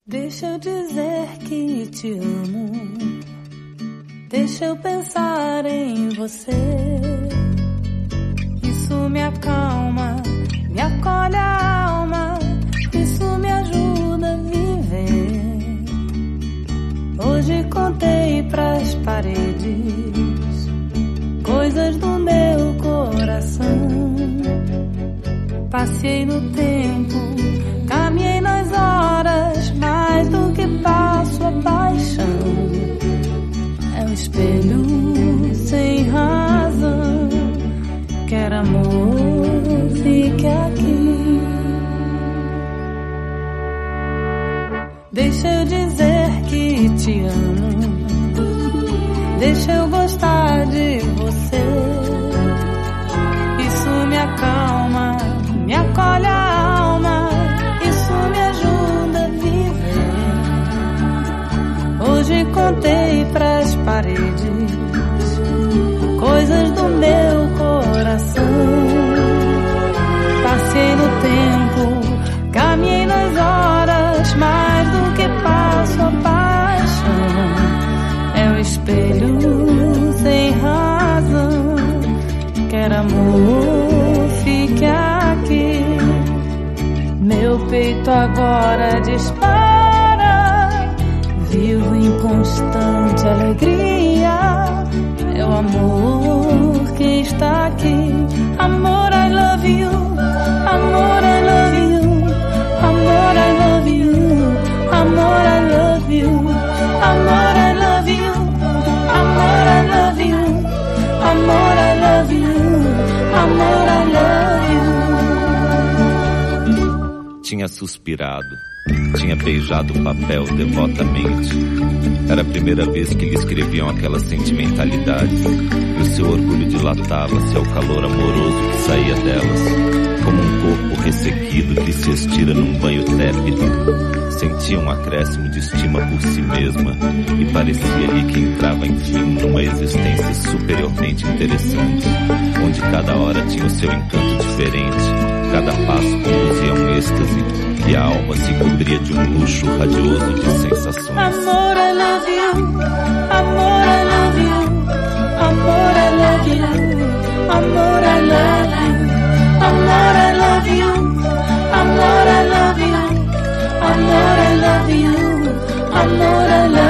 Deixa eu dizer que te amo, deixa eu pensar em você. Isso me acalma, me acolhe a alma, isso me ajuda a viver. Hoje contei pras paredes coisas do meu coração. Passei no tempo, caminhei nas horas, mais do que passo a paixão. É um espelho sem razão, quer amor, fique aqui. Deixa eu dizer que te amo, deixa eu gostar de você. Isso me acalma, me acolhe a alma, isso me ajuda a viver. Hoje contei pras paredes coisas do meu coração. Passei no tempo, caminhei nas horas, mais do que passo a paixão. É um espelho sem razão, quer amor, fique aqui. Meu peito agora dispara, vivo em constante alegria. É o amor que está aqui. Amor, I love you. Amor, I love you. Amor, I love you. Amor, I love you. Amor, I love you. Amor, I love you. Amor, I love you. Amor, I love you. Tinha suspirado, tinha beijado o papel devotamente. Era a primeira vez que lhe escreviam aquelas sentimentalidades, e o seu orgulho dilatava-se ao calor amoroso que saía delas, como um corpo ressequido que se estira num banho tépido. Sentia um acréscimo de estima por si mesma, e parecia-lhe que entrava enfim numa existência superiormente interessante, onde cada hora tinha o seu encanto diferente, cada passo conduzia a um êxtase, e a alma se cobria de um luxo radioso de sensações. Amor, I love you. Amor, I love you. Amor, I love you. Amor, I love you. Amor, I love you. Amor, I love you. Amor, I love you. Amor, I love you.